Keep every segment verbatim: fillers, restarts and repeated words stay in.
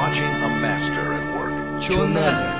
watching a master at work. Чё надо?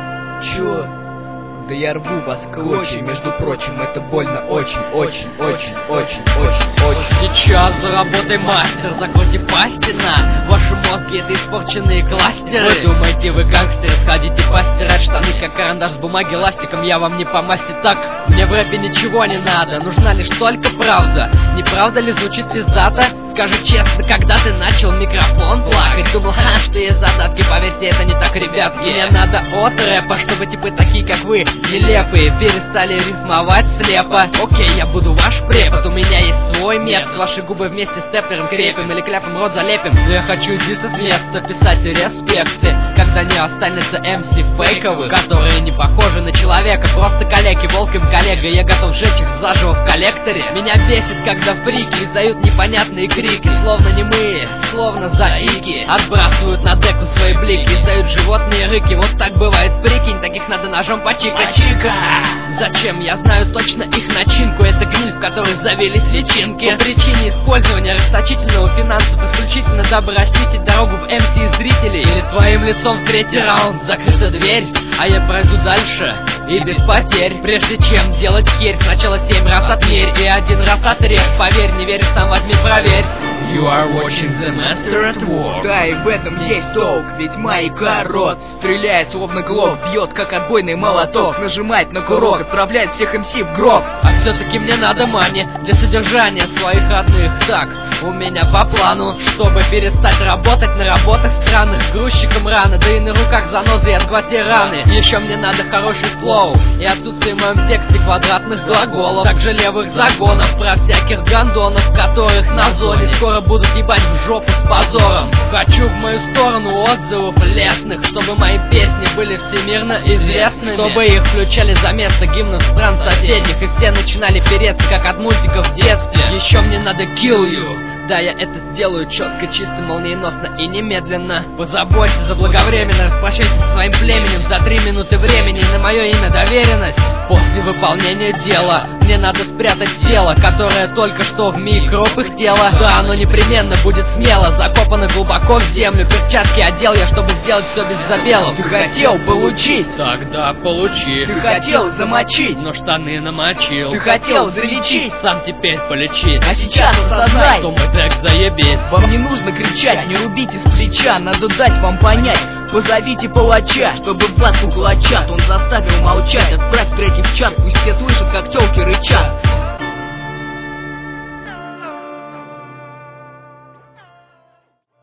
Чё? Да я рву вас в клочья, между прочим, это больно очень, очень, очень, очень, очень, очень. Сейчас за работой мастер, закройте пасти на ваши мозги, это испорченные кластеры. Вы думаете, вы гангстеры, сходите постирать штаны, как карандаш с бумаги ластиком, я вам не по масти так. Мне в рэпе ничего не надо, нужна лишь только правда. Не правда ли звучит пиздато? Скажи честно, когда ты начал микрофон плакать, думал, ха, что есть задатки, поверьте, это не так, ребятки. Мне надо от рэпа, чтобы типы такие, как вы, нелепые, перестали рифмовать слепо. Окей, я буду ваш препод, у меня есть свой метод. Ваши губы вместе с тэпером крепим или кляпом рот залепим. Но я хочу здесь с места писать респекты, когда не останется эм си фейковых, которые не похожи на человека, просто калеки, волк им коллега. Я готов сжечь их заживо в коллекторе. Меня бесит, когда фрики издают непонятные крики, словно немые, словно заики, отбрасывают на деку свои блики, издают животные рыки. Вот так бывает, прикинь, таких надо ножом почикать. Чика! Зачем? Я знаю точно их начинку. Это гниль, в которой завелись личинки. По причине использования расточительного финансов исключительно, дабы расчистить дорогу в эм си и зрителей. Перед твоим лицом в третий раунд закрыта дверь, а я пройду дальше и без потерь. Прежде чем делать херь, сначала семь раз отмерь и один раз отрежь. Поверь, не веришь, сам возьми, проверь. You are watching the master at work. Да, и в этом есть толк, ведь маяка рот стреляет словно глок, бьет как отбойный молоток, нажимает на курок, отправляет всех эм си в гроб. А все-таки мне надо мани для содержания своих родных. Так, у меня по плану, чтобы перестать работать на работах странных, грузчиком рано, да и на руках занозы и от гвоздей раны. Еще мне надо хороший флоу и отсутствие в моем тексте квадратных глаголов, также левых загонов про всяких гандонов, которых на зоне скоро будут ебать в жопу с позором. Хочу в мою сторону отзывов лестных, чтобы мои песни были всемирно известными, чтобы их включали за место гимнов стран соседних, и все начинали переться, как от мультиков в детстве. Еще мне надо kill you. Да, я это сделаю четко, чисто, молниеносно и немедленно. Позаботься заблаговременно, распрощайся со своим племенем за три минуты времени, на мое имя доверенность. После выполнения дела мне надо спрятать тело, которое только что в микро пыхтело. Да, оно непременно будет смело закопано глубоко в землю. Перчатки одел я, чтобы сделать все без забелов. Ты хотел получить, тогда получи. Ты хотел замочить, но штаны намочил. Ты хотел залечить, сам теперь полечись. А сейчас осознай, что мой трек заебись. Вам не нужно кричать, не рубите с плеча, надо дать вам понять. Позовите палача, чтобы вас уколочат. Он заставил молчать, отправь треки в чат, пусть все слышат, как тёлки рычат.